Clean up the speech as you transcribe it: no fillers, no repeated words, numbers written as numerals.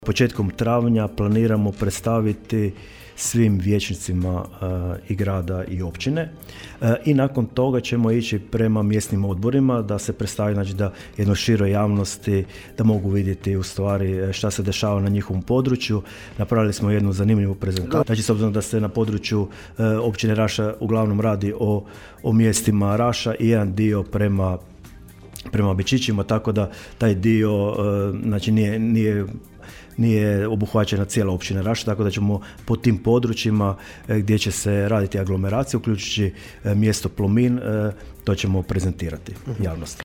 Početkom travnja planiramo predstaviti svim vijećnicima i grada i općine i nakon toga ćemo ići prema mjesnim odborima da se predstavi, znači da jednoj široj javnosti da mogu vidjeti u stvari šta se dešava na njihovom području. Napravili smo jednu zanimljivu prezentaciju. Znači, s obzirom da se na području općine Raša uglavnom radi o mjestima Raša i jedan dio prema Bečićima, tako da taj dio znači nije obuhvaćena cijela općina Raša, tako da ćemo po tim područjima gdje će se raditi aglomeracija, uključujući mjesto Plomin, to ćemo prezentirati javnosti.